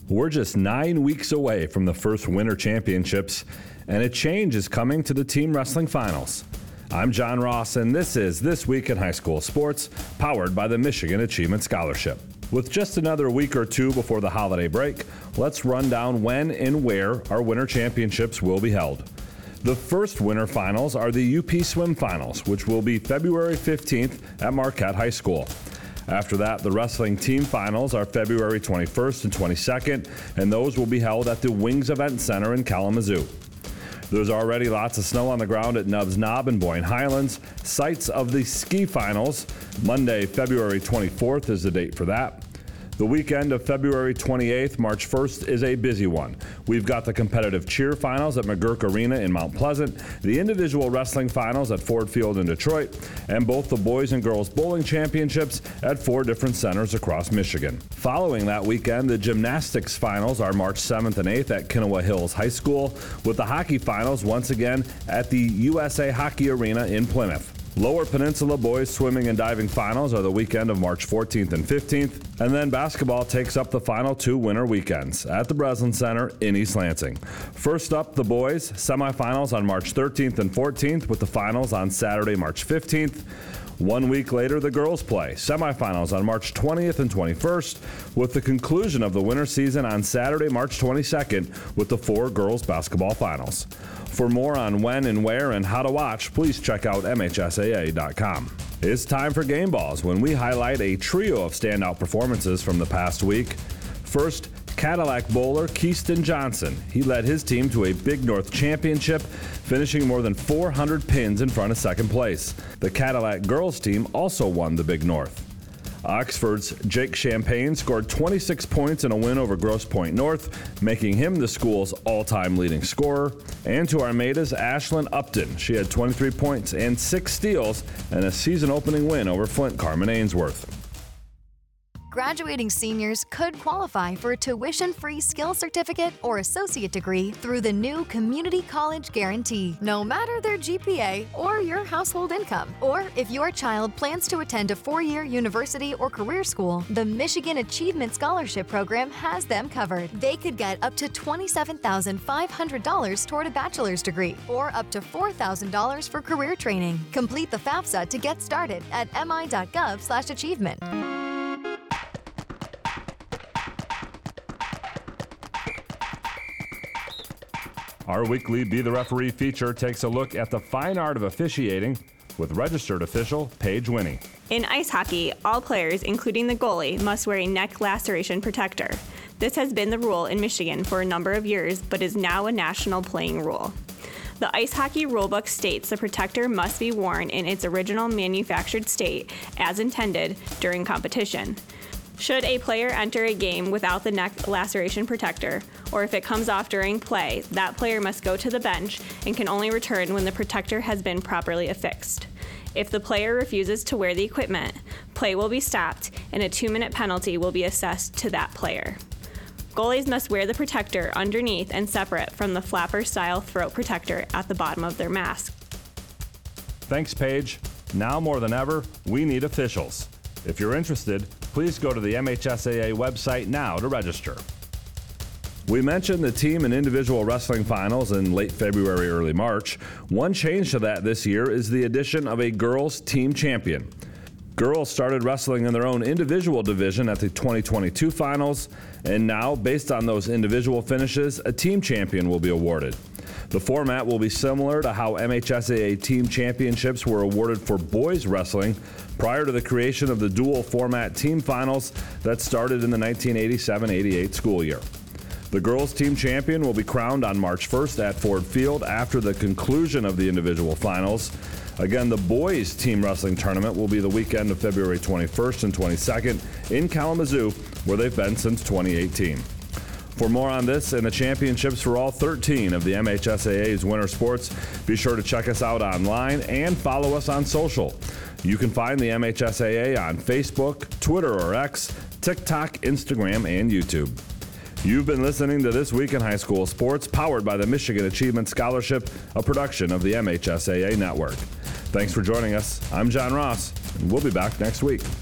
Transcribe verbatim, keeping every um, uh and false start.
We're just nine weeks away from the first Winter Championships, and a change is coming to the team wrestling finals. I'm John Ross, and this is This Week in High School Sports, powered by the Michigan Achievement Scholarship. With just another week or two before the holiday break, let's run down when and where our Winter Championships will be held. The first Winter Finals are the U P Swim Finals, which will be February fifteenth at Marquette High School. After that, the wrestling team finals are February twenty-first and twenty-second, and those will be held at the Wings Event Center in Kalamazoo. There's already lots of snow on the ground at Nubbs Knob and Boyne Highlands. Sites of the ski finals, Monday, February twenty-fourth is the date for that. The weekend of February twenty-eighth, March first is a busy one. We've got the competitive cheer finals at McGurk Arena in Mount Pleasant, the individual wrestling finals at Ford Field in Detroit, and both the boys and girls bowling championships at four different centers across Michigan. Following that weekend, the gymnastics finals are March seventh and eighth at Kenowa Hills High School, with the hockey finals once again at the U S A Hockey Arena in Plymouth. Lower Peninsula boys swimming and diving finals are the weekend of March fourteenth and fifteenth, and then basketball takes up the final two winter weekends at the Breslin Center in East Lansing. First up, the boys semifinals on March thirteenth and fourteenth, with the finals on Saturday, March fifteenth. One week later, the girls play semifinals on March twentieth and twenty-first, with the conclusion of the winter season on Saturday, March twenty-second, with the four girls basketball finals. For more on when and where and how to watch, please check out M H S A A dot com. It's time for Game Balls, when we highlight a trio of standout performances from the past week. First, Cadillac bowler Keaston Johnson. He led his team to a Big North championship, finishing more than four hundred pins in front of second place. The Cadillac girls team also won the Big North. Oxford's Jake Champagne scored twenty-six points in a win over Grosse Pointe North, making him the school's all-time leading scorer. And to Armada's Ashlyn Upton, she had twenty-three points and six steals and a season-opening win over Flint Carman Ainsworth. Graduating seniors could qualify for a tuition-free skill certificate or associate degree through the new Community College Guarantee, no matter their G P A or your household income. Or if your child plans to attend a four-year university or career school, the Michigan Achievement Scholarship Program has them covered. They could get up to twenty-seven thousand five hundred dollars toward a bachelor's degree or up to four thousand dollars for career training. Complete the FAFSA to get started at m i dot gov slash achievement. Our weekly Be the Referee feature takes a look at the fine art of officiating with registered official Paige Winnie. In ice hockey, all players, including the goalie, must wear a neck laceration protector. This has been the rule in Michigan for a number of years, but is now a national playing rule. The ice hockey rulebook states the protector must be worn in its original manufactured state as intended during competition. Should a player enter a game without the neck laceration protector, or if it comes off during play, that player must go to the bench and can only return when the protector has been properly affixed. If the player refuses to wear the equipment, play will be stopped and a two-minute penalty will be assessed to that player. Goalies must wear the protector underneath and separate from the flapper-style throat protector at the bottom of their mask. Thanks, Paige. Now more than ever, we need officials. If you're interested, please go to the M H S A A website now to register. We mentioned the team and individual wrestling finals in late February, early March. One change to that this year is the addition of a girls team champion. Girls started wrestling in their own individual division at the twenty twenty-two finals, and now, based on those individual finishes, a team champion will be awarded. The format will be similar to how M H S A A team championships were awarded for boys wrestling prior to the creation of the dual format team finals that started in the nineteen eighty-seven eighty-eight school year. The girls team champion will be crowned on March first at Ford Field after the conclusion of the individual finals. Again, the boys team wrestling tournament will be the weekend of February twenty-first and twenty-second in Kalamazoo, where they've been since twenty eighteen. For more on this and the championships for all thirteen of the M H S A A's winter sports, be sure to check us out online and follow us on social. You can find the M H S A A on Facebook, Twitter or X, TikTok, Instagram, and YouTube. You've been listening to This Week in High School Sports, powered by the Michigan Achievement Scholarship, a production of the M H S A A Network. Thanks for joining us. I'm John Ross, and we'll be back next week.